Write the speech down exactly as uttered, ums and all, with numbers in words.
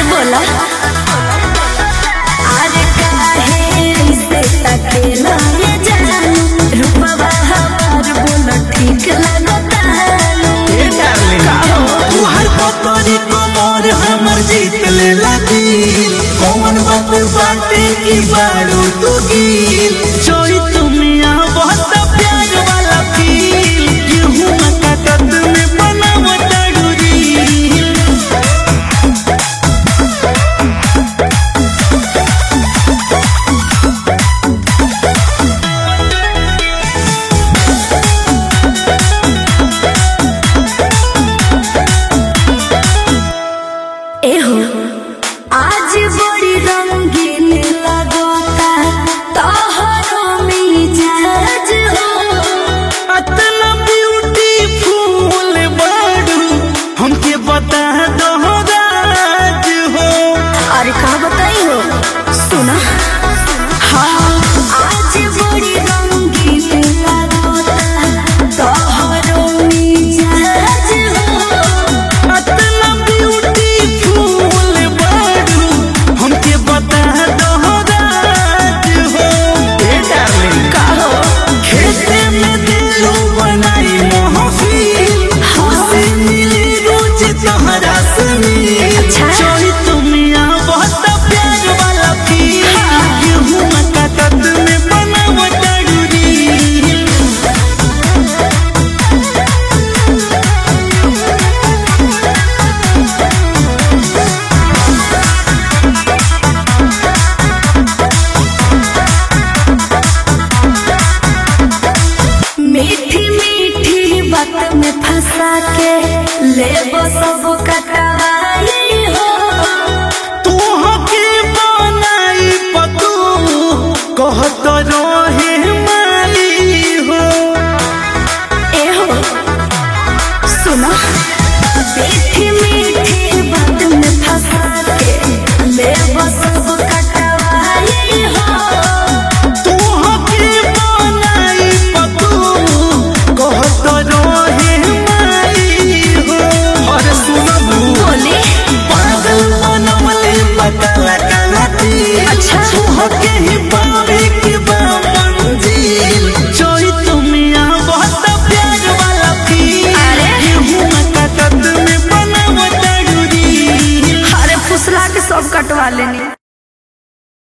बोला अरे काहे ऐसे तकेला ये जानू रूपवा हमार बोला ठीक लगता ए डार्लिंग तू हर पतरी कमर हमर जीत ले लगी कौन बात बाटे की बाड़ू तू गिल चोरी तुमिया बहुत प्यार वाला फील गेहूं मक्का कद में बनावत डूरी आज बड़ी रंगीन लगता तोहरो मिजाज हो अतना ब्यूटीफुल बाड़ू हमके बता दो राज हो। अरे का बताई हो सुना हाँ आज बड़ी रंगीन लगता तोहरो मिजाज हो अतना ब्यूटीफुल बाड़ू हमके बता दो राज हो। ए डार्लिंग का हो खेते में दिलू बनाई महफिल खुशी मिली रोज तोहरा सुनी अच्छा। चोरी तुमिया बहुत प्यार वाला फील गेहूं मक्का कद में बनावत डूरी मीठी मीठी बात में फंसा के ले सब कटवाई हो तोहके बनाई पतू कहत रहे माई हो। ए हो सुना मीठी मीठी बात में फंसा के ले सब कटवाई हो तोहके बनाई पतू कहत रहे माई हो। अरे सुनबू बोली पागल बनवले पतला कलाती अच्छा। तोहके ही पावे के बा मंजिल चोरी तुमिया बहुत प्यार वाला फील अरे। गेहूं मक्का कद में बनावत डूरी अरे फुसला के सब कटवा लेनी।